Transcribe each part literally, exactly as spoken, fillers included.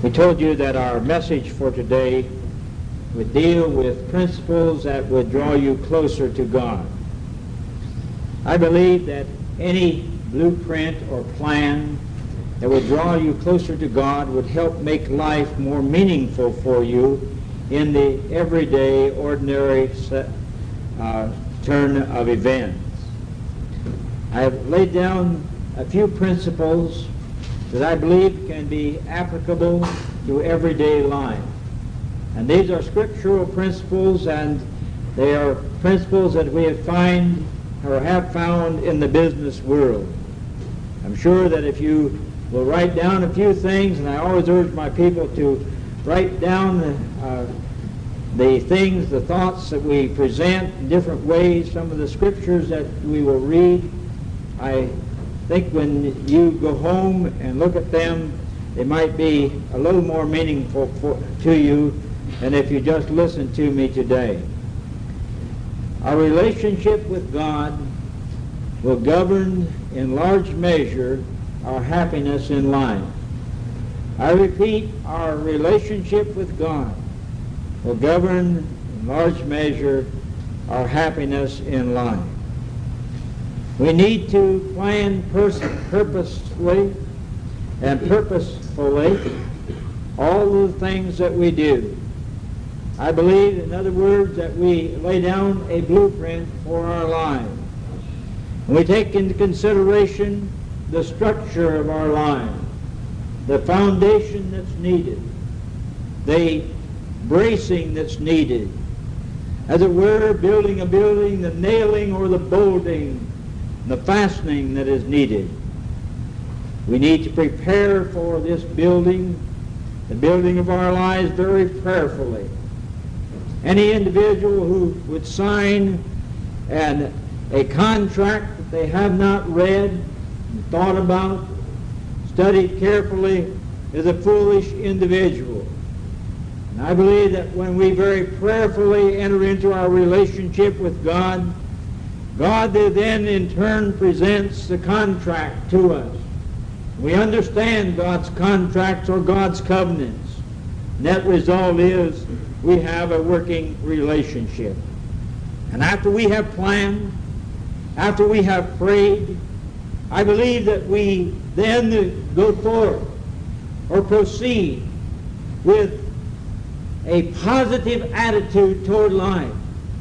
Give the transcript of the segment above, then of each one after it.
We told you that our message for today would deal with principles that would draw you closer to God. I believe that any blueprint or plan that would draw you closer to God would help make life more meaningful for you in the everyday, ordinary uh, turn of events. I have laid down a few principles that I believe can be applicable to everyday life. And these are scriptural principles, and they are principles that we have find or have found in the business world. I'm sure that if you will write down a few things, and I always urge my people to write down the, uh, the things, the thoughts that we present in different ways, some of the scriptures that we will read. I think when you go home and look at them, they might be a little more meaningful for, to you than if you just listen to me today. Our relationship with God will govern in large measure our happiness in life. I repeat, our relationship with God will govern in large measure our happiness in life. We need to plan pers- purposefully and purposefully all the things that we do. I believe, in other words, that we lay down a blueprint for our lives. And we take into consideration the structure of our lives, the foundation that's needed, the bracing that's needed, as it were, building a building, the nailing or the bolting, the fastening that is needed. We need to prepare for this building, the building of our lives, very prayerfully. Any individual who would sign an, a contract that they have not read, thought about, studied carefully, is a foolish individual. And I believe that when we very prayerfully enter into our relationship with God, God then in turn presents the contract to us. We understand God's contracts or God's covenants. Net result is we have a working relationship. And after we have planned, after we have prayed, I believe that we then go forward or proceed with a positive attitude toward life.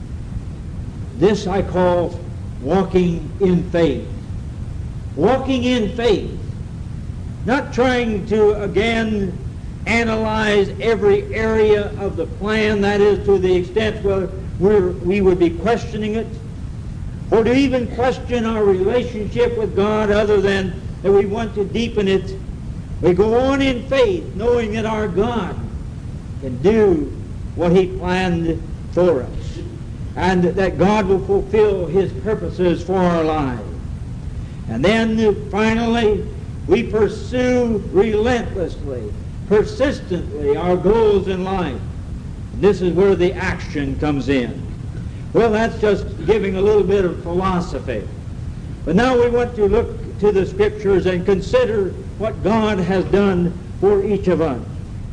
This I call walking in faith. Walking in faith. Not trying to, again, analyze every area of the plan, that is, to the extent where we're, we would be questioning it, or to even question our relationship with God other than that we want to deepen it. We go on in faith, knowing that our God can do what He planned for us, and that God will fulfill His purposes for our lives. And then finally, we pursue relentlessly, persistently our goals in life. This is where the action comes in. Well, that's just giving a little bit of philosophy. But now we want to look to the Scriptures and consider what God has done for each of us.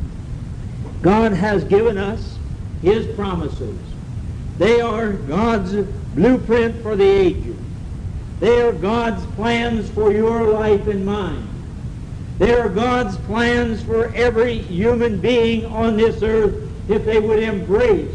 God has given us His promises. They are God's blueprint for the ages. They are God's plans for your life and mine. They are God's plans for every human being on this earth if they would embrace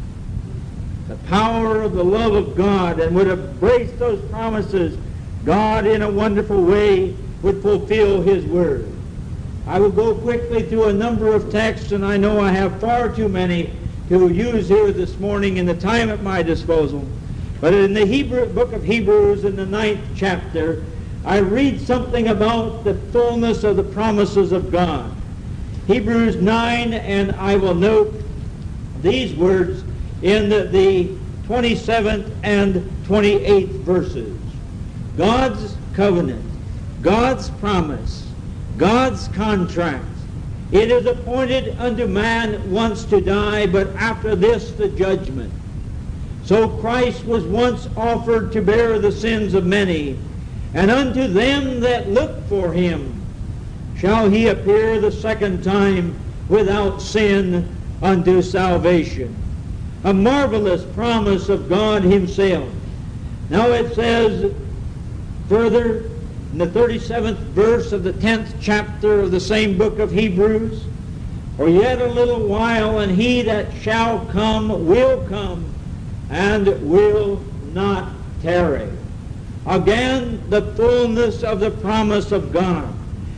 the power of the love of God and would embrace those promises. God, in a wonderful way, would fulfill His word. I will go quickly through a number of texts, and I know I have far too many to use here this morning in the time at my disposal. But in the Hebrew, book of Hebrews, in the ninth chapter, I read something about the fullness of the promises of God. Hebrews nine, and I will note these words in the, the twenty-seventh and twenty-eighth verses. God's covenant, God's promise, God's contract. It is appointed unto man once to die, but after this the judgment. So Christ was once offered to bear the sins of many, and unto them that look for Him shall he appear the second time without sin unto salvation. A marvelous promise of God himself. Now it says further in the thirty-seventh verse of the tenth chapter of the same book of Hebrews, for yet a little while, and he that shall come will come, and will not tarry. Again, the fullness of the promise of God.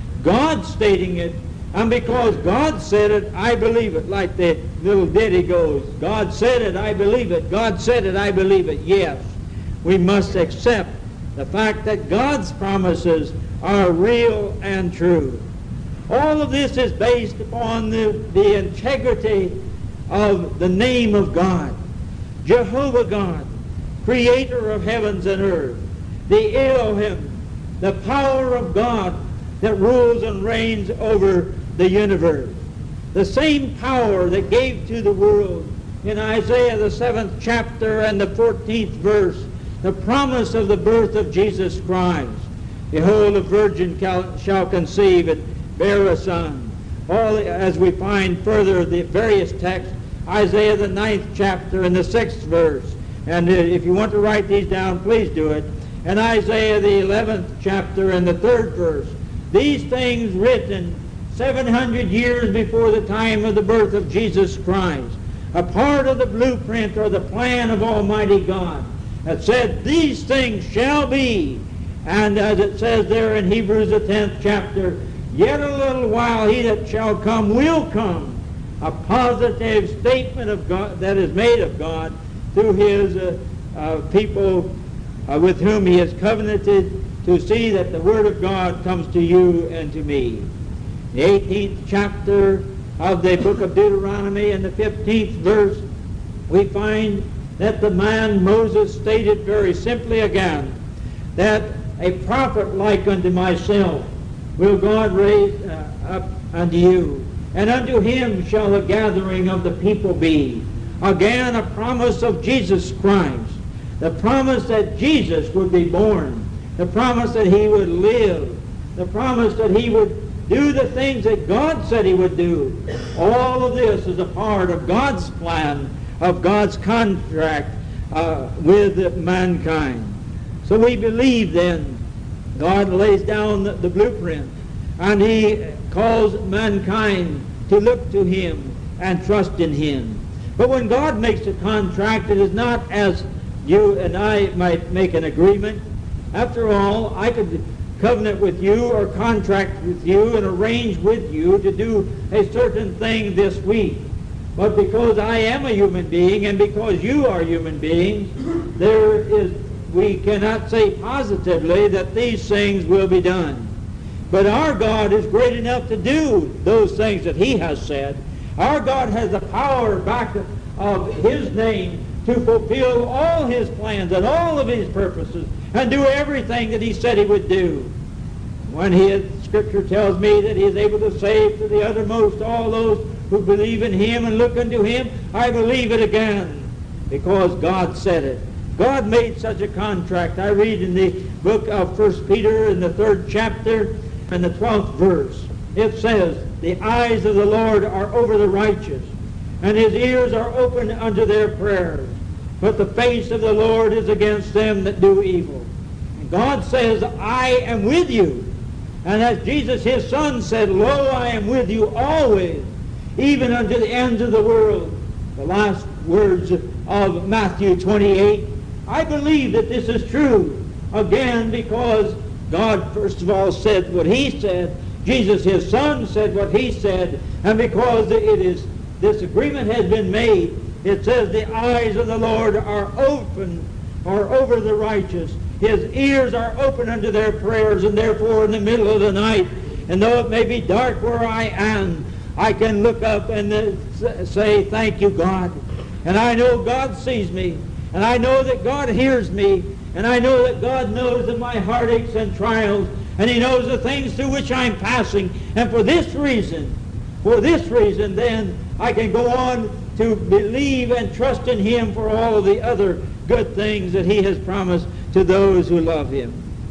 God stating it, and because God said it, I believe it. Like the little ditty goes, God said it, I believe it. God said it, I believe it. Yes, we must accept the fact that God's promises are real and true. All of this is based upon the, the integrity of the name of God. Jehovah God, creator of heavens and earth. The Elohim, the power of God that rules and reigns over the universe. The same power that gave to the world in Isaiah the seventh chapter and the fourteenth verse the promise of the birth of Jesus Christ. Behold, a virgin shall conceive and bear a son. All as we find further the various texts, Isaiah the ninth chapter and the sixth verse. And if you want to write these down, please do it. And Isaiah the eleventh chapter and the third verse. These things written seven hundred years before the time of the birth of Jesus Christ. A part of the blueprint or the plan of Almighty God that said these things shall be. And as it says there in Hebrews the tenth chapter, yet a little while he that shall come will come. A positive statement of God that is made of God through his uh, uh, people uh, with whom he has covenanted to see that the word of God comes to you and to me. The eighteenth chapter of the book of Deuteronomy and the fifteenth verse, we find that the man Moses stated very simply again that a prophet like unto myself will God raise uh, up unto you, and unto him shall the gathering of the people be. Again, a promise of Jesus Christ, the promise that Jesus would be born, the promise that he would live, the promise that he would do the things that God said he would do. All of this is a part of God's plan, of God's contract uh, with mankind. So we believe then God lays down the, the blueprint, and he calls mankind to look to him and trust in him. But when God makes a contract, it is not as you and I might make an agreement. After all, I could covenant with you or contract with you and arrange with you to do a certain thing this week. But because I am a human being and because you are human beings, there is, we cannot say positively that these things will be done. But our God is great enough to do those things that he has said. Our God has the power back of his name to fulfill all his plans and all of his purposes and do everything that he said he would do. When he, Scripture tells me that he is able to save to the uttermost all those who believe in him and look unto him, I believe it again because God said it. God made such a contract. I read in the book of First Peter in the third chapter and the twelfth verse. It says, the eyes of the Lord are over the righteous, and his ears are open unto their prayers. But the face of the Lord is against them that do evil. And God says, I am with you. And as Jesus his Son said, lo, I am with you always, even unto the ends of the world. The last words of Matthew twenty-eight. I believe that this is true. Again, because God first of all said what he said, Jesus his Son said what he said, and because it is this agreement has been made, it says the eyes of the Lord are open, are over the righteous. His ears are open unto their prayers, and therefore in the middle of the night, and though it may be dark where I am, I can look up and uh, say, thank you, God. And I know God sees me, and I know that God hears me, and I know that God knows of my heartaches and trials, and he knows the things through which I'm passing. And for this reason, for this reason, then, I can go on to believe and trust in him for all of the other good things that he has promised to those who love him.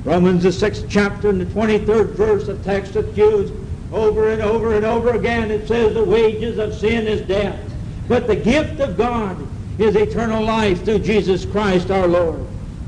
Romans the sixth chapter and the twenty-third verse, a text that's used over and over and over again. It says the wages of sin is death, but the gift of God is eternal life through Jesus Christ our Lord.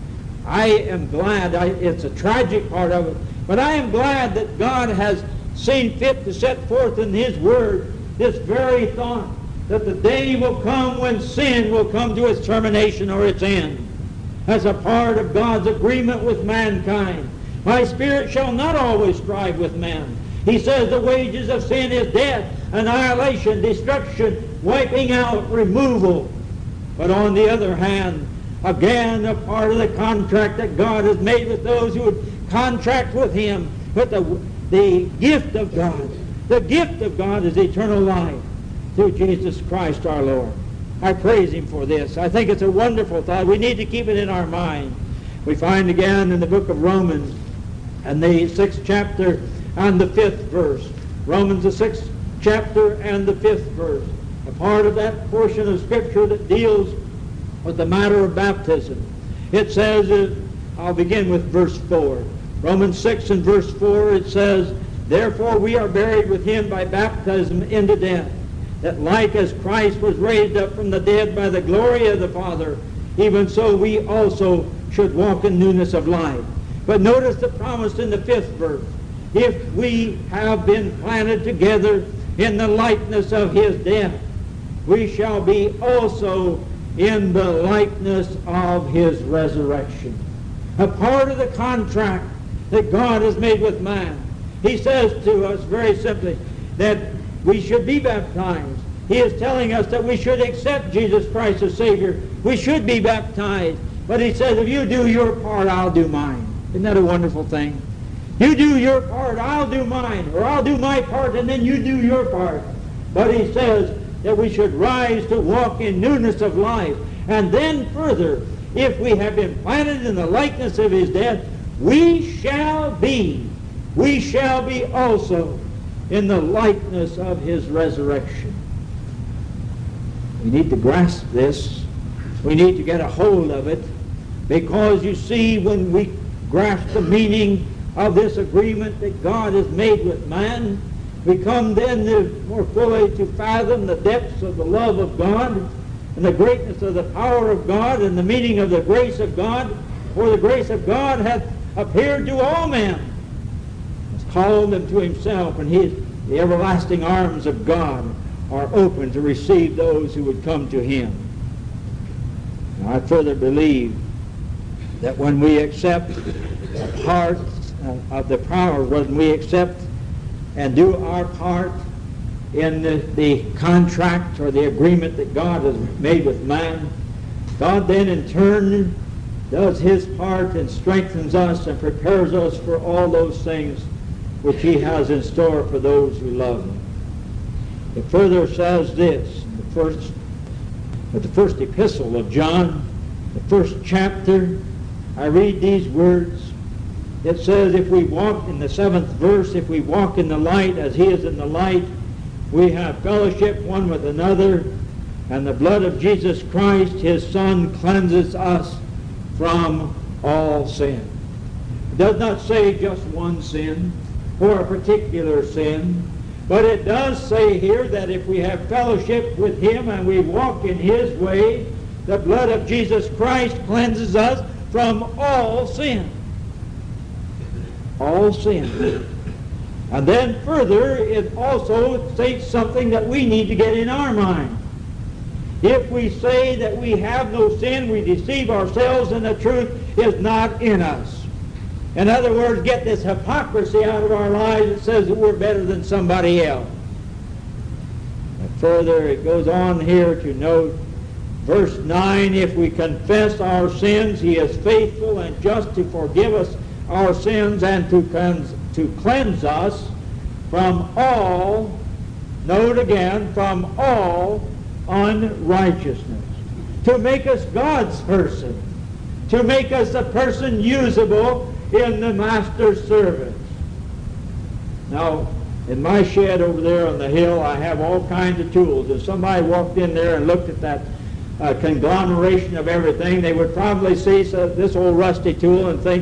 I am glad, I, it's a tragic part of it, but I am glad that God has seen fit to set forth in His Word this very thought, that the day will come when sin will come to its termination or its end. As a part of God's agreement with mankind, my spirit shall not always strive with men. He says the wages of sin is death, annihilation, destruction, wiping out, removal. But on the other hand, again, a part of the contract that God has made with those who would contract with Him, with the, the gift of God. The gift of God is eternal life through Jesus Christ our Lord. I praise Him for this. I think it's a wonderful thought. We need to keep it in our mind. We find again in the book of Romans, and the sixth chapter and the fifth verse. Romans the sixth chapter and the fifth verse. A part of that portion of Scripture that deals with the matter of baptism. It says, uh, I'll begin with verse four. Romans six and verse four, it says, therefore we are buried with Him by baptism into death, that like as Christ was raised up from the dead by the glory of the Father, even so we also should walk in newness of life. But notice the promise in the fifth verse. If we have been planted together in the likeness of His death, we shall be also in the likeness of His resurrection. A part of the contract that God has made with man. He says to us very simply that we should be baptized. He is telling us that we should accept Jesus Christ as Savior. We should be baptized. But He says, if you do your part, I'll do mine. Isn't that a wonderful thing? You do your part, I'll do mine. Or I'll do my part, and then you do your part. But He says that we should rise to walk in newness of life. And then further, if we have been planted in the likeness of His death, we shall be, we shall be also in the likeness of His resurrection. We need to grasp this. We need to get a hold of it, because you see, when we grasp the meaning of this agreement that God has made with man, we come then to more fully to fathom the depths of the love of God and the greatness of the power of God and the meaning of the grace of God. For the grace of God hath appeared to all men, has called them to Himself, and His, the everlasting arms of God are open to receive those who would come to Him. Now, I further believe that when we accept a part of the power, when we accept and do our part in the, the contract or the agreement that God has made with man, God then in turn does His part and strengthens us and prepares us for all those things which He has in store for those who love Him. It further says this, the first, the first epistle of John, the first chapter, I read these words. It says, if we walk, in the seventh verse, if we walk in the light as He is in the light, we have fellowship one with another, and the blood of Jesus Christ, His Son, cleanses us from all sin. It does not say just one sin or a particular sin, but it does say here that if we have fellowship with Him and we walk in His way, the blood of Jesus Christ cleanses us from all sin. All sin. And then further, it also states something that we need to get in our mind. If we say that we have no sin, we deceive ourselves and the truth is not in us. In other words, get this hypocrisy out of our lives that says that we're better than somebody else. And further, it goes on here to note verse nine, if we confess our sins, He is faithful and just to forgive us our sins and to cleanse, to cleanse us from all, note again, from all unrighteousness. To make us God's person. To make us a person usable in the Master's service. Now, in my shed over there on the hill, I have all kinds of tools. If somebody walked in there and looked at that uh, conglomeration of everything, they would probably see so, this old rusty tool and think,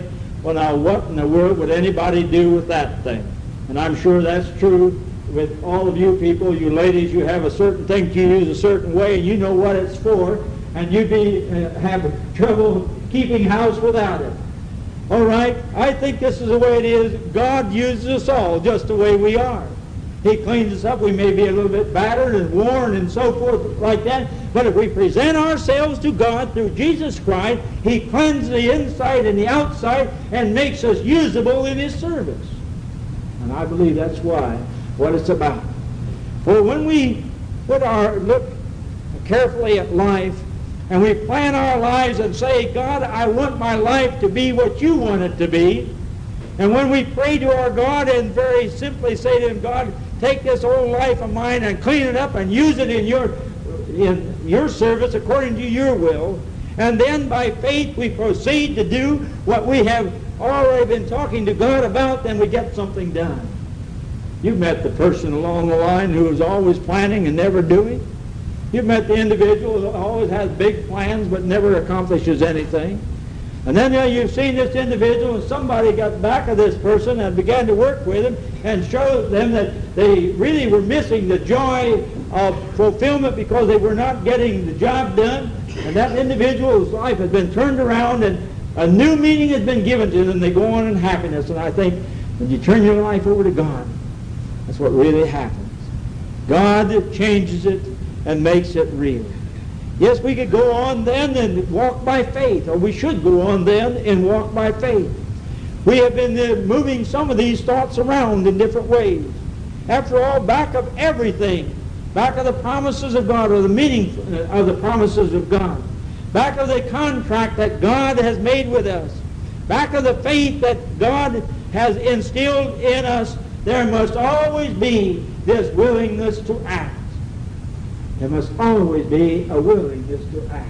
Well, now, what in the world would anybody do with that thing? And I'm sure that's true with all of you people. You ladies, you have a certain thing you use a certain way, and you know what it's for, and you'd be uh, have trouble keeping house without it. All right? I think this is the way it is. God uses us all just the way we are. He cleans us up. We may be a little bit battered and worn and so forth like that. But if we present ourselves to God through Jesus Christ, He cleanses the inside and the outside and makes us usable in His service. And I believe that's why, what it's about. For when we put our look carefully at life and we plan our lives and say, God, I want my life to be what you want it to be. And when we pray to our God and very simply say to Him, God, take this old life of mine and clean it up and use it in your, in your service according to your will. And then by faith we proceed to do what we have already been talking to God about, then we get something done. You've met the person along the line who is always planning and never doing. You've met the individual who always has big plans but never accomplishes anything. And then you know, you've seen this individual and somebody got back of this person and began to work with him and showed them that they really were missing the joy of fulfillment because they were not getting the job done. And that individual's life has been turned around and a new meaning has been given to them. They go on in happiness. And I think when you turn your life over to God, that's what really happens. God changes it and makes it real. Yes, we could go on then and walk by faith, or we should go on then and walk by faith. We have been uh, moving some of these thoughts around in different ways. After all, back of everything, back of the promises of God, or the meaning of the promises of God, back of the contract that God has made with us, back of the faith that God has instilled in us, there must always be this willingness to act. There must always be a willingness to act.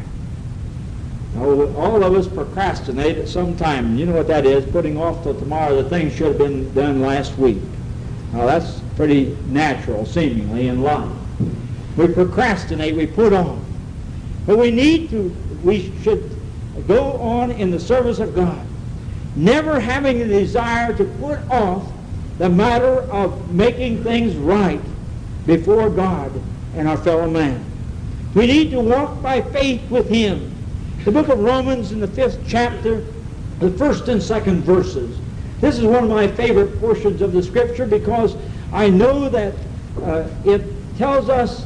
Now, all of us procrastinate at some time. You know what that is, putting off till tomorrow the things should have been done last week. Now, that's pretty natural, seemingly, in life. We procrastinate, we put on. But we need to, we should go on in the service of God, never having the desire to put off the matter of making things right before God and our fellow man. We need to walk by faith with Him. The book of Romans in the fifth chapter, the first and second verses. This is one of my favorite portions of the Scripture because I know that uh, it tells us,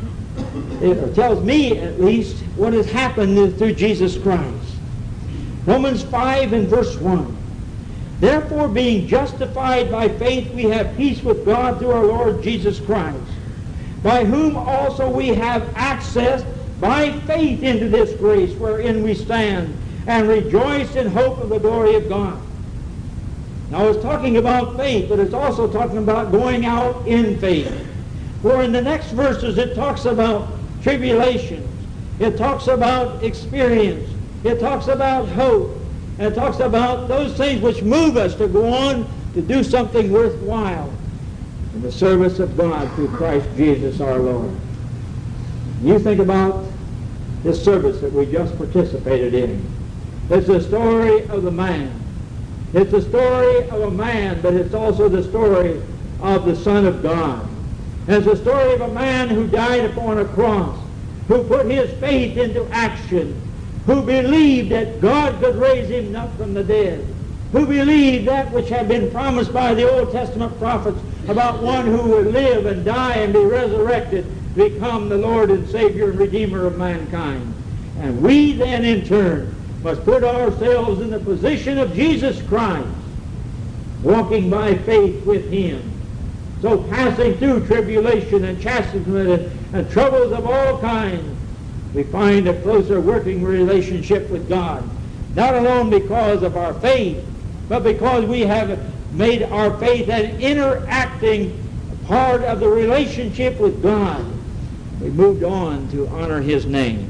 it tells me at least, what has happened through Jesus Christ. Romans five and verse one. Therefore, being justified by faith, we have peace with God through our Lord Jesus Christ, by whom also we have access by faith into this grace wherein we stand, and rejoice in hope of the glory of God. Now it's talking about faith, but it's also talking about going out in faith. For in the next verses it talks about tribulations, it talks about experience, it talks about hope, and it talks about those things which move us to go on to do something worthwhile in the service of God through Christ Jesus our Lord. You think about this service that we just participated in. It's the story of the man. It's the story of a man, but it's also the story of the Son of God. And it's the story of a man who died upon a cross, who put his faith into action, who believed that God could raise him up from the dead, who believed that which had been promised by the Old Testament prophets about one who would live and die and be resurrected, become the Lord and Savior and Redeemer of mankind. And we then in turn must put ourselves in the position of Jesus Christ, walking by faith with Him. So passing through tribulation and chastisement and, and troubles of all kinds, we find a closer working relationship with God. Not alone because of our faith, but because we have made our faith an interacting part of the relationship with God. We moved on to honor His name.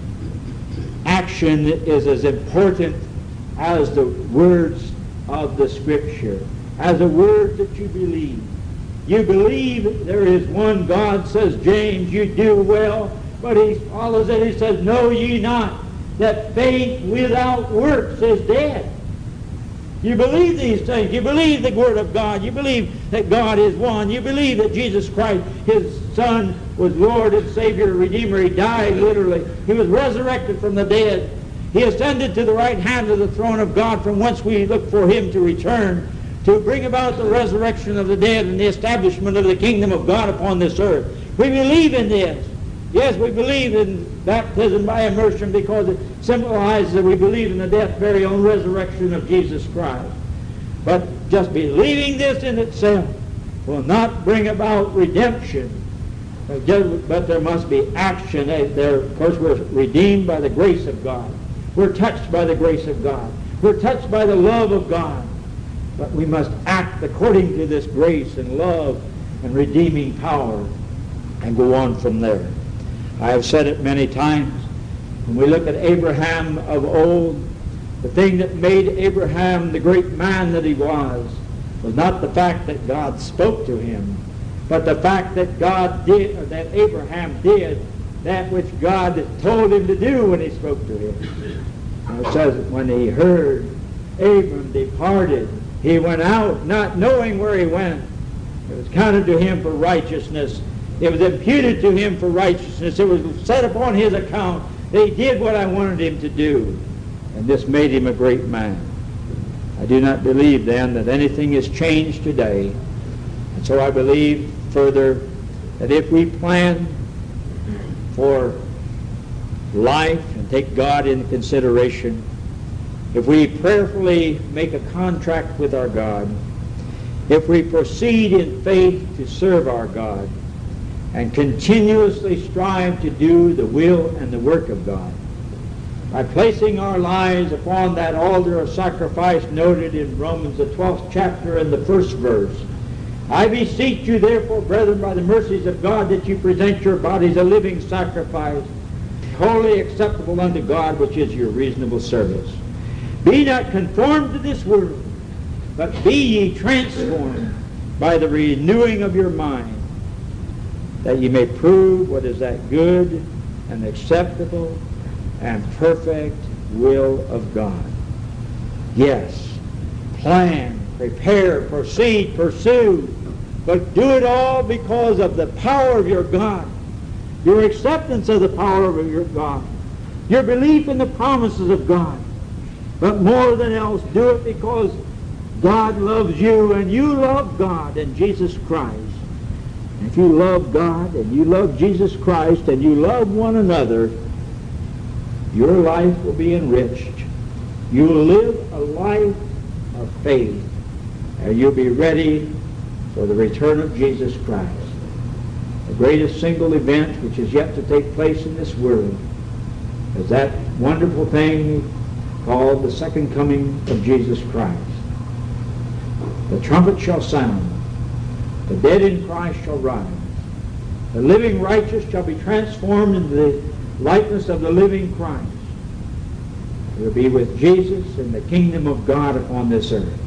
Action is as important as the words of the Scripture, as the words that you believe. You believe there is one God, says James, you do well, but he follows it, he says, know ye not that faith without works is dead. You believe these things. You believe the Word of God. You believe that God is one. You believe that Jesus Christ, His Son, was Lord and Savior and Redeemer. He died literally. He was resurrected from the dead. He ascended to the right hand of the throne of God, from whence we look for Him to return, to bring about the resurrection of the dead and the establishment of the kingdom of God upon this earth. We believe in this. Yes, we believe in baptism by immersion because it symbolizes that we believe in the death, burial, and resurrection of Jesus Christ. But just believing this in itself will not bring about redemption. But, just, but there must be action. There, of course, we're redeemed by the grace of God. We're touched by the grace of God. We're touched by the love of God. But we must act according to this grace and love and redeeming power and go on from there. I have said it many times. When we look at Abraham of old, the thing that made Abraham the great man that he was was not the fact that God spoke to him, but the fact that God did, or that Abraham did that which God told him to do when He spoke to him. And it says that when he heard, Abram departed. He went out not knowing where he went. It was counted to him for righteousness. It was imputed to him for righteousness. It was set upon his account that he did what I wanted him to do. And this made him a great man. I do not believe then that anything is changed today. And so I believe further that if we plan for life and take God into consideration, if we prayerfully make a contract with our God, if we proceed in faith to serve our God, and continuously strive to do the will and the work of God, by placing our lives upon that altar of sacrifice noted in Romans the twelfth chapter and the first verse. I beseech you therefore, brethren, by the mercies of God, that you present your bodies a living sacrifice, wholly acceptable unto God, which is your reasonable service. Be not conformed to this world, but be ye transformed by the renewing of your mind, that ye may prove what is that good and acceptable and perfect will of God. Yes, plan, prepare, proceed, pursue, but do it all because of the power of your God, your acceptance of the power of your God, your belief in the promises of God. But more than else, do it because God loves you and you love God and Jesus Christ. And if you love God and you love Jesus Christ and you love one another, your life will be enriched. You will live a life of faith, and you'll be ready for the return of Jesus Christ. The greatest single event which is yet to take place in this world is that wonderful thing called the second coming of Jesus Christ. The trumpet shall sound. The dead in Christ shall rise. The living righteous shall be transformed into the likeness of the living Christ. We'll be with Jesus in the kingdom of God upon this earth.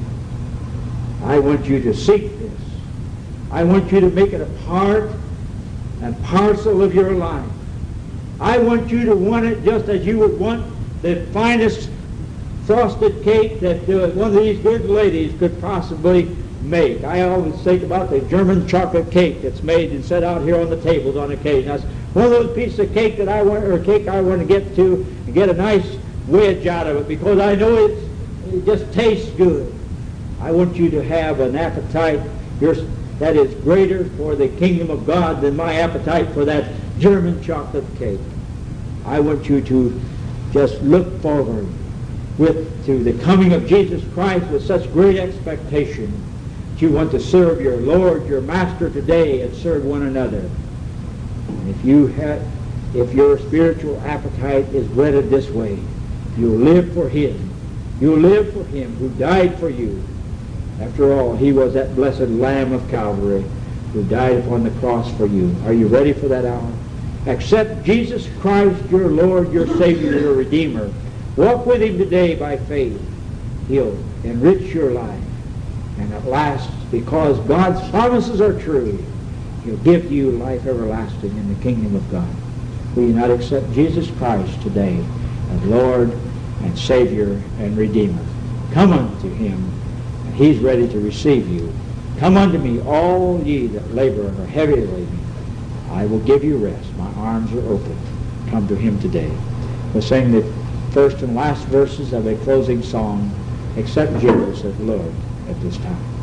I want you to seek this. I want you to make it a part and parcel of your life. I want you to want it just as you would want the finest frosted cake that uh, one of these good ladies could possibly make. I always think about the German chocolate cake that's made and set out here on the tables on occasion. That's one of those pieces of cake that I want, or cake I want to get to and get a nice wedge out of it, because I know it's, it just tastes good. I want you to have an appetite that is greater for the kingdom of God than my appetite for that German chocolate cake. I want you to just look forward with to the coming of Jesus Christ with such great expectation that you want to serve your Lord, your Master today, and serve one another. And if you have, if your spiritual appetite is whetted this way, you'll live for Him. You'll live for Him who died for you. After all, He was that blessed Lamb of Calvary who died upon the cross for you. Are you ready for that hour? Accept Jesus Christ, your Lord, your Savior, your Redeemer. Walk with Him today by faith. He'll enrich your life. And at last, because God's promises are true, He'll give you life everlasting in the kingdom of God. Will you not accept Jesus Christ today as Lord and Savior and Redeemer? Come unto him, and he's ready to receive you. Come unto me, all ye that labor and are heavy laden. I will give you rest. My arms are open. Come to him today. We'll sing the first and last verses of a closing song, Except Jesus as Lord, at this time.